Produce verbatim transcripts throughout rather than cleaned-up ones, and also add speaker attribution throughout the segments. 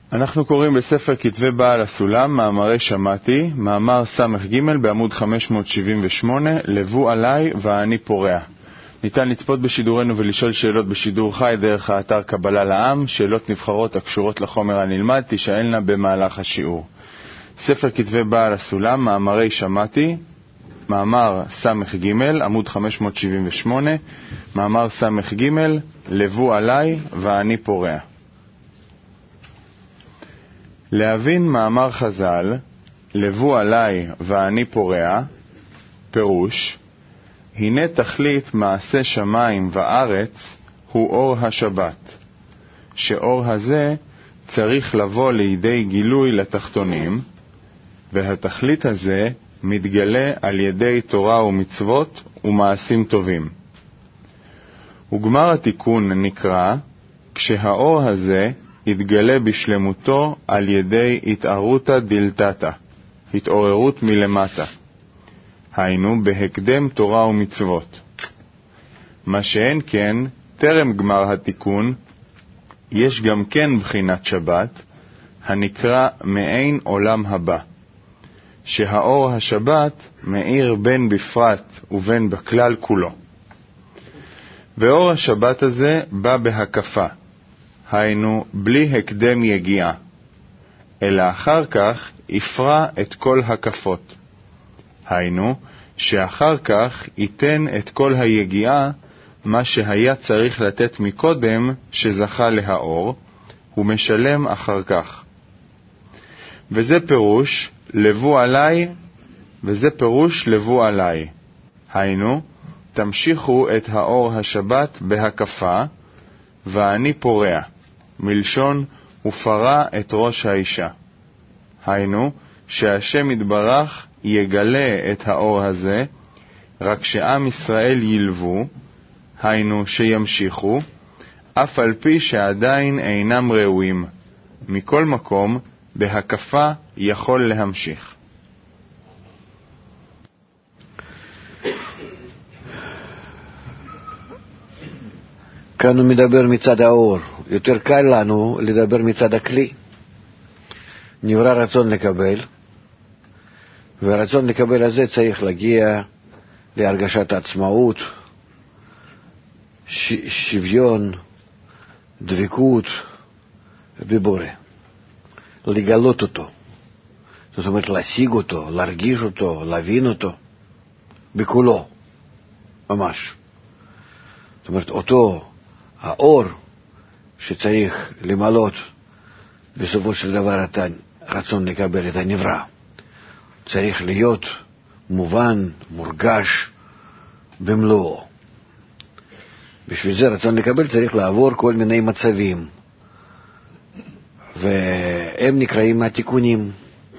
Speaker 1: אנחנו קוראים בספר כתבי בעל הסולם, מאמרי שמעתי, מאמר סמך ג' בעמוד חמש מאות שבעים ושמונה, לבו עליי ואני פורע. ניתן לצפות בשידורנו ולשאול שאלות בשידור חי דרך האתר קבלה לעם, שאלות נבחרות הקשורות לחומר הנלמד תשאלנה במהלך השיעור. ספר כתבי בעל הסולם, מאמרי שמעתי, מאמר סמך ג' עמוד חמש מאות שבעים ושמונה, מאמר סמך ג' לבו עליי ואני פורע. להבין מאמר חז"ל, לבו עליי ואני פורע, פירוש, הנה תכלית מעשה שמיים וארץ הוא אור השבת, שאור הזה צריך לבוא לידי גילוי לתחתונים, והתכלית הזה מתגלה על ידי תורה ומצוות ומעשים טובים. וגמר התיקון נקרא כשהאור הזה יתגלה בשלמותו על ידי התערותא דילתתא, התעוררות מלמטה, היינו בהקדם תורה ומצוות. מה שאין כן, טרם גמר התיקון, יש גם כן בחינת שבת, הנקרא מעין עולם הבא, שהאור השבת מאיר בין בפרט ובין בכלל כולו. ואור השבת הזה בא בהקפה, היינו בלי הקדם יגיעה, אלא אחר כך יפרע את כל הקפות, היינו שאחר כך ייתן את כל היגיעה מה שהיה צריך לתת מקודם שזכה להאור, ומשלם אחר כך. וזה פירוש לבו עליי, וזה פירוש לבו עליי, היינו תמשיכו את האור השבת בהקפה, ואני פורע, מלשון ופרע את ראש האישה. היינו, שהשם יתברך יגלה את האור הזה, רק שעם ישראל ילבו, היינו שימשיכו, אף על פי שעדיין אינם ראויים. מכל מקום, בהקפה יכול להמשיך.
Speaker 2: כאן הוא מדבר מצד האור. יותר קל לנו לדבר מצד הכלי. נברא רצון לקבל, והרצון לקבל הזה צריך להגיע להרגשת העצמאות, ש... שוויון, דבקות בבורא. לגלות אותו. זאת אומרת, להשיג אותו, להרגיש אותו, להבין אותו, בכולו, ממש. זאת אומרת, אותו האור שצריך למלות בסופו של דבר את הרצון לקבל את הנברא, צריך להיות מובן, מורגש במלואו. בשביל זה רצון לקבל צריך לעבור כל מיני מצבים, והם נקראים התיקונים,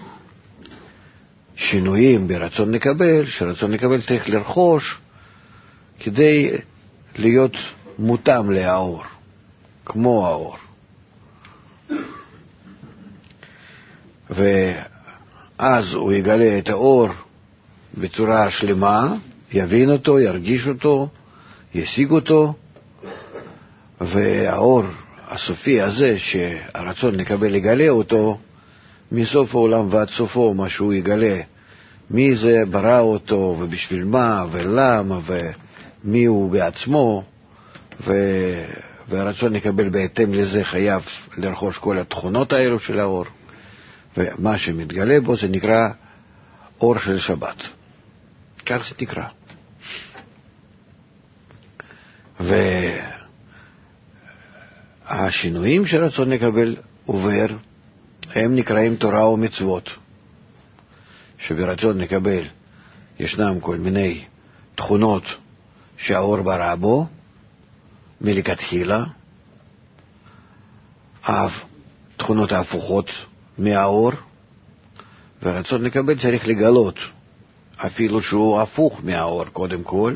Speaker 2: שינויים ברצון לקבל, שרצון לקבל צריך לרכוש כדי להיות מותאם לאור, כמו האור. ואז הוא יגלה את האור בצורה שלמה, יבין אותו, ירגיש אותו, ישיג אותו, והאור הסופי הזה שהרצון לקבל יגלה אותו, מסוף העולם ועד סופו, מה שהוא יגלה, מי זה ברא אותו ובשביל מה ולמה ומי הוא בעצמו, ו... והרצון לקבל בהתאם לזה חייב לרכוש כל התכונות האלו של האור, ומה שמתגלה בו זה נקרא אור של שבת, כך זה נקרא. והשינויים שרצון לקבל עובר הם נקראים תורה ומצוות, שברצון לקבל ישנם כל מיני תכונות שהאור ברא בו מלכתחילה, תכונות ההפוכות מהאור, ורצון לקבל צריך לגלות אפילו שהוא הפוך מהאור קודם כל,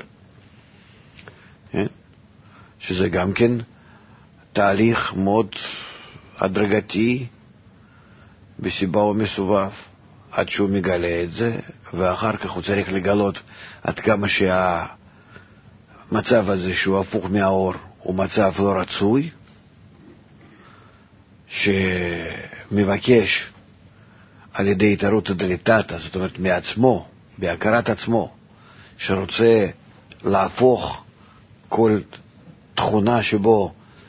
Speaker 2: שזה גם כן תהליך מאוד הדרגתי בסיבה ומסובב, עד שהוא מגלה את זה, ואחר כך הוא צריך לגלות עד כמה שהמצב הזה שהוא הפוך מהאור הוא מצב לא רצוי, ש... שמבקש על ידי התערותא דליטתא, זאת אומרת מעצמו, בהכרת עצמו, שרוצה להפוך כל תכונה שבו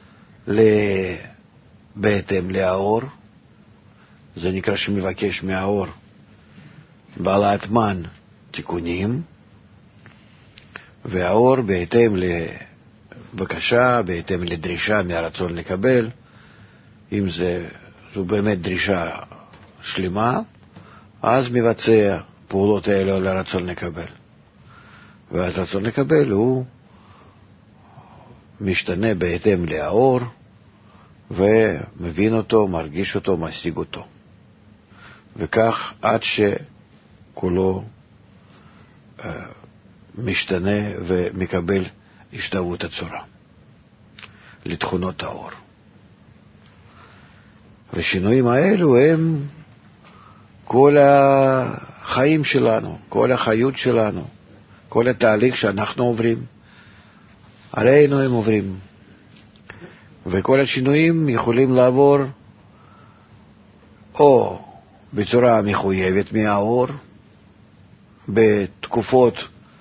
Speaker 2: בהתאם לאור, זה נקרא שמבקש מהאור בעלת מן תיקונים, והאור בהתאם לבקשה, בהתאם לדרישה מהרצון לקבל, אם זה, זו באמת דרישה שלמה, אז מבצע פעולות האלה לרצון לקבל. והרצון לקבל הוא משתנה בהתאם לאור, ומבין אותו, מרגיש אותו, משיג אותו. וכך עד שכולו uh, משתנה ומקבל השתוות הצורה לתכונות האור. ושינויים האלו הם כל החיים שלנו, כל החיות שלנו, כל התהליך שאנחנו עוברים, עלינו הם עוברים. וכל השינויים יכולים לעבור או בצורה מחויבת מהאור, בתקופות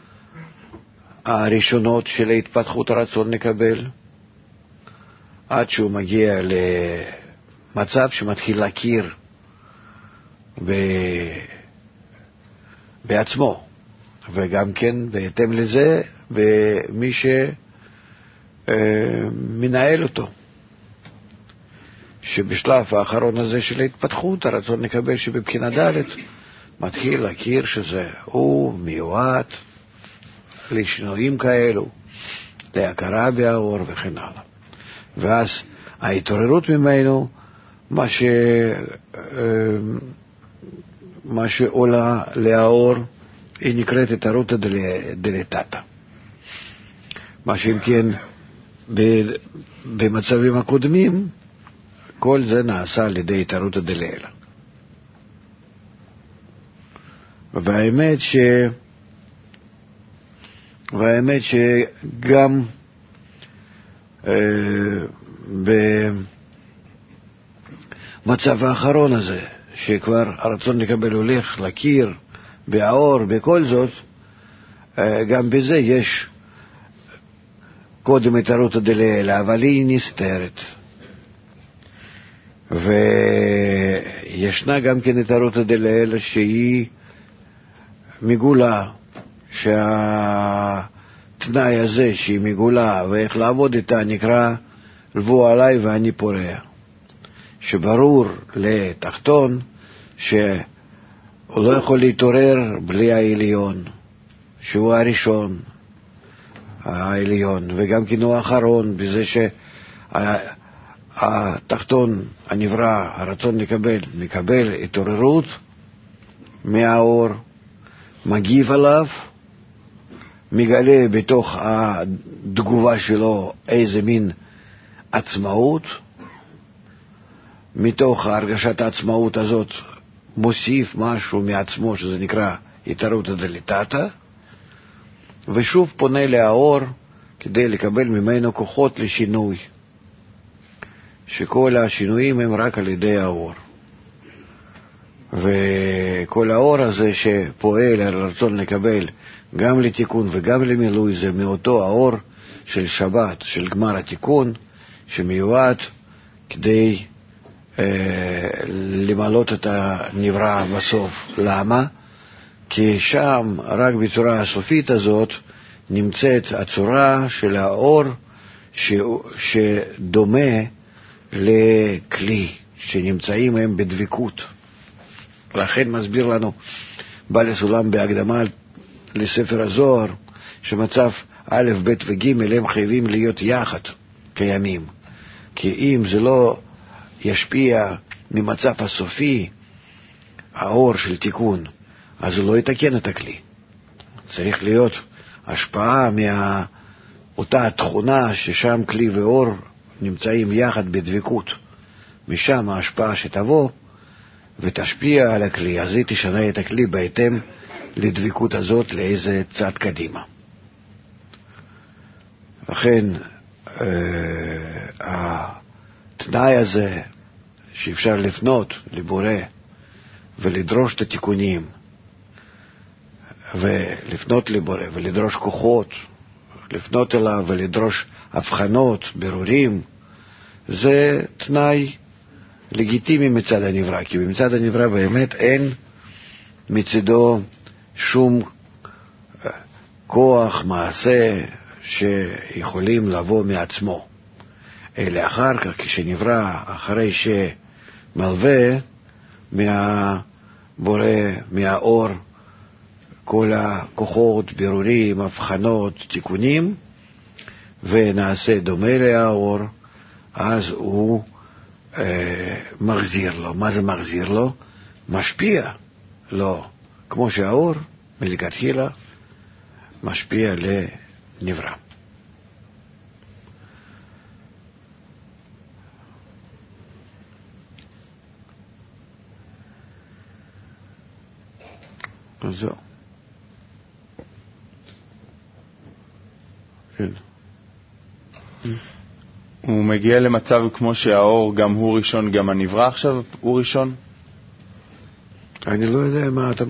Speaker 2: הראשונות של התפתחות הרצון לקבל, עד שהוא מגיע למצב שמתחיל להכיר ב... בעצמו, וגם כן בהתאם לזה במי שמנהל אותו. שבשלב האחרון הזה של ההתפתחות, הרצון לקבל שבבחינה ד' מתחיל להכיר שזה הוא מיועד לשינויים כאלו, להכרה בהאור וכן הלאה. ואז ההתעוררות ממנו, מה, ש... מה שעולה להאור, היא נקראת התערותא דליטתא. מה שאם כן במצבים הקודמים, כל זה נעשה על ידי התערותא דלעילא. והאמת ש... והאמת שגם אה, במצב האחרון הזה, שכבר הרצון לקבל הולך להכיר בהאור, בכל זאת, אה, גם בזה יש קודם התערותא דלעילא, אבל היא נסתרת. וישנה גם כן התערותא דלעילא שהיא מגולה, שהתנאי הזה שהיא מגולה ואיך לעבוד איתה נקרא לבוא עליי ואני פורע, שברור לתחתון שהוא לא יכול להתעורר בלי העליון, שהוא הראשון העליון, וגם כן הוא האחרון, בזה שה התחתון הנברא, הרצון לקבל, מקבל התעוררות מהאור, מגיב עליו, מגלה בתוך התגובה שלו איזה מין עצמאות, מתוך הרגשת העצמאות הזאת מוסיף משהו מעצמו שזה נקרא התערותא דליטתא, ושוב פונה לאור כדי לקבל ממנו כוחות לשינוי, שכל השינויים הם רק על ידי האור. וכל האור הזה שפועל על רצון לקבל גם לתיקון וגם למילוי, זה מאותו האור של שבת, של גמר התיקון, שמיועד כדי אה, למלות את הנברא בסוף. למה? כי שם רק בצורה הסופית הזאת נמצאת הצורה של האור ש... שדומה לכלי, שנמצאים הם בדבקות. לכן מסביר לנו בעל הסולם בהקדמה לספר הזוהר, שמצב א', ב' וג' הם חייבים להיות יחד קיימים. כי אם זה לא ישפיע ממצב הסופי, האור של תיקון, אז הוא לא יתקן את הכלי. צריך להיות השפעה מאותה תכונה ששם כלי ואור נמצאים יחד בדבקות. משם ההשפעה שתבוא ותשפיע על הכלי, אז היא תשנה את הכלי בהתאם לדבקות הזאת לאיזה צד קדימה. לכן אה, התנאי הזה שאפשר לפנות לבורא ולדרוש את התיקונים, ולפנות לבורא ולדרוש כוחות, לפנות אליו ולדרוש הבחנות, ברורים, זה תנאי לגיטימי מצד הנברא, כי מצד הנברא באמת אין מצדו שום כוח, מעשה שיכולים לבוא מעצמו. אלא אחר כך, כשנברא, אחרי שמלווה מהבורא, מהאור, כל הכוחות, בירורים, הבחנות, תיקונים, ונעשה דומה לאור, אז הוא אה, מחזיר לו. מה זה מחזיר לו? משפיע לו, כמו שהאור מלכתחילה משפיע לנברא. אז זהו. כן.
Speaker 1: הוא מגיע למצב כמו שהאור גם הוא ראשון, גם הנברא עכשיו הוא ראשון?
Speaker 2: אני לא יודע מה אתה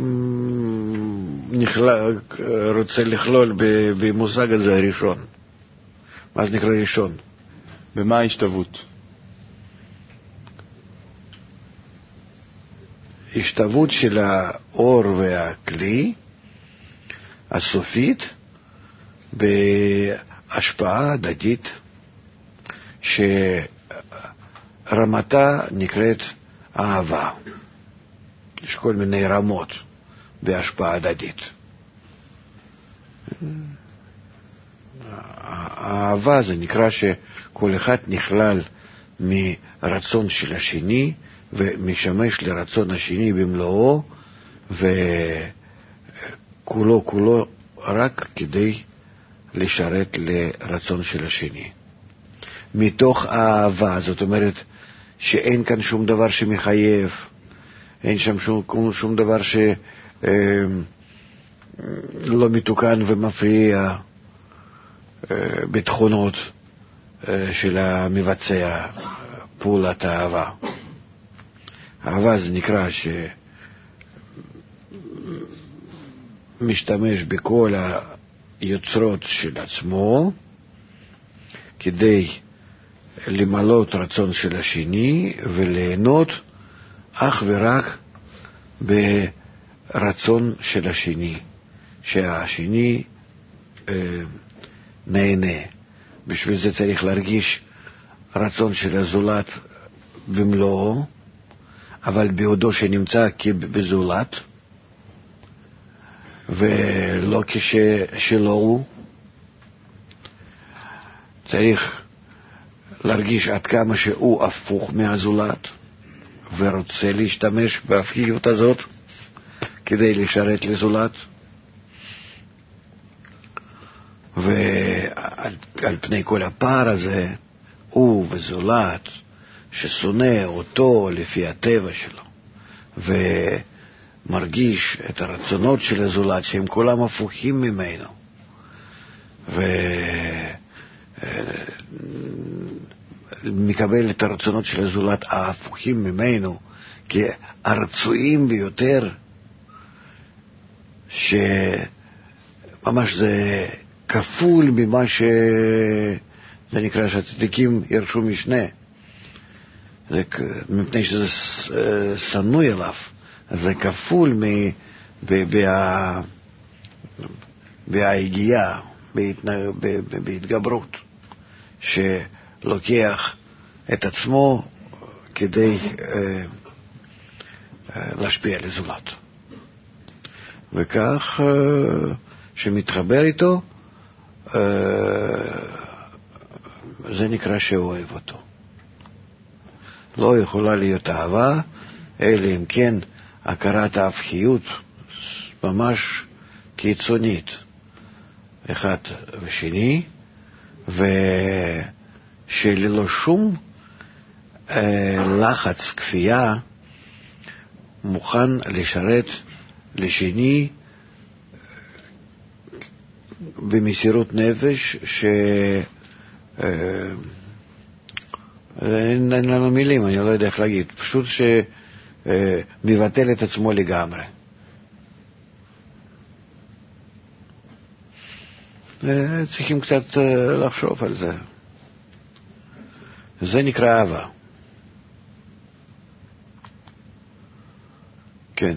Speaker 2: נכלל, רוצה לכלול במושג הזה הראשון. מה זה נקרא ראשון?
Speaker 1: במה ההשתוות?
Speaker 2: השתוות של האור והכלי הסופית בהשפעה הדדית שרמתה נקראת אהבה. יש כל מיני רמות בהשפעה הדדית. האהבה זה נקרא שכל אחד נכלל מרצון של השני ומשמש לרצון השני במלואו, וכולו כולו רק כדי לשרת לרצון של השני. מתוך האהבה, זאת אומרת שאין כאן שום דבר שמחייב, אין שם שום, שום דבר שלא מתוקן ומפריע בתכונות של המבצע פעולת האהבה. האהבה זה נקרא שמשתמש בכל היוצרות של עצמו כדי למלות רצון של השני וליהנות אך ורק ברצון של השני, שהשני אה, נהנה. בשביל זה צריך להרגיש רצון של הזולת במלואו, אבל בעודו שנמצא כבזולת, ולא כשלא הוא. צריך להרגיש עד כמה שהוא הפוך מהזולת, ורוצה להשתמש בהפכיות הזאת כדי לשרת לזולת. ועל על פני כל הפער הזה, הוא וזולת ששונא אותו לפי הטבע שלו, ומרגיש את הרצונות של הזולת שהם כולם הפוכים ממנו, ומקבל את הרצונות של הזולת ההפוכים ממנו כהרצויים ביותר, שממש זה כפול ממה שזה נקרא שהצדיקים ירשו משנה, זה מפני שזה סנוי אליו, אז זה כפול בהגיעה, בהתגברות, שלוקח את עצמו כדי להשפיע לזולת, וכך שמתחבר איתו זה נקרא שאוהב אותו. לא יכולה להיות אהבה אלא אם כן הכרת ההפכיות ממש קיצונית אחד ושני, ושללא שום לחץ כפייה מוכן לשרת לשני במסירות נפש אין, אין לנו מילים, אני לא יודע איך להגיד. פשוט שמבטל את עצמו לגמרי. צריכים קצת לחשוב על זה. זה נקרא אהבה. כן.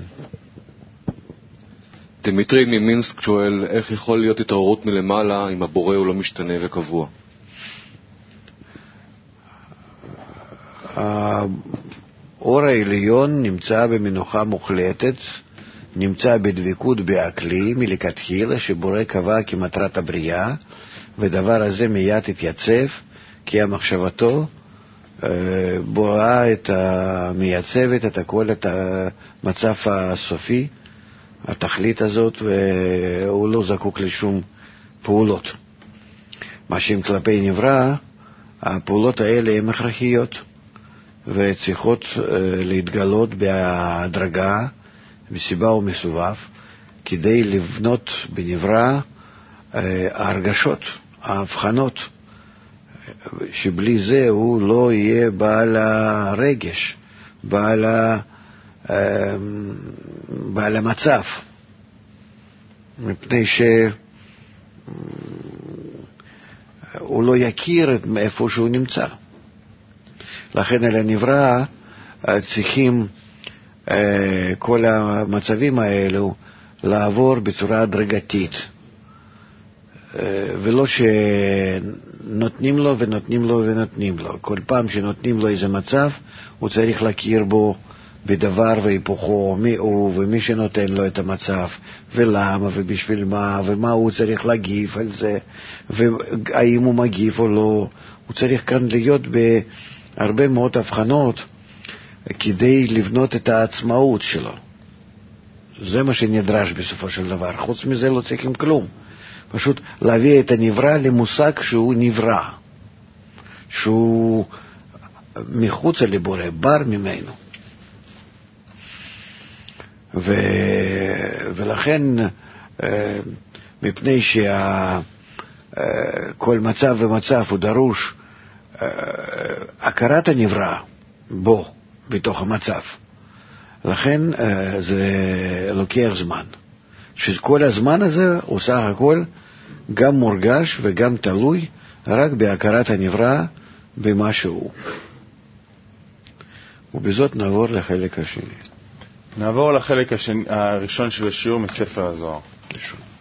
Speaker 3: דמיטרי ממינסק שואל, איך יכול להיות התעוררות מלמעלה אם הבורא הוא לא משתנה וקבוע?
Speaker 2: האור העליון נמצא במנוחה מוחלטת, נמצא בדבקות באקלי מלכתחילה שבורא קבע כמטרת הבריאה, ודבר הזה מיד התייצב, כי המחשבתו בוראה את המייצבת את הכל, את המצב הסופי, התכלית הזאת, והוא לא זקוק לשום פעולות. מה שאם כלפי נברא, הפעולות האלה הן הכרחיות, וצריכות להתגלות בהדרגה, בסיבה ומסובב, כדי לבנות בנברא ההרגשות, ההבחנות, שבלי זה הוא לא יהיה בעל הרגש, בעל, ה... בעל המצב, מפני שהוא לא יכיר את איפה שהוא נמצא. לכן על הנברא צריכים כל המצבים האלו לעבור בצורה הדרגתית, ולא שנותנים לו ונותנים לו ונותנים לו. כל פעם שנותנים לו איזה מצב, הוא צריך להכיר בו בדבר והיפוכו, מי הוא ומי שנותן לו את המצב, ולמה ובשביל מה, ומה הוא צריך להגיב על זה, והאם הוא מגיב או לא. הוא צריך כאן להיות בהרבה מאוד הבחנות כדי לבנות את העצמאות שלו. זה מה שנדרש בסופו של דבר. חוץ מזה לא צריכים כלום. פשוט להביא את הנברא למושג שהוא נברא, שהוא מחוץ לבורא, בר ממנו. ו... ולכן מפני שכל מצב ומצב הוא דרוש הכרת הנברא בו, בתוך המצב. לכן זה לוקח זמן. שכל הזמן הזה הוא סך הכל גם מורגש וגם תלוי רק בהכרת הנברא במה שהוא. ובזאת נעבור לחלק השני.
Speaker 1: נעבור לחלק השני, הראשון של השיעור מספר הזוהר.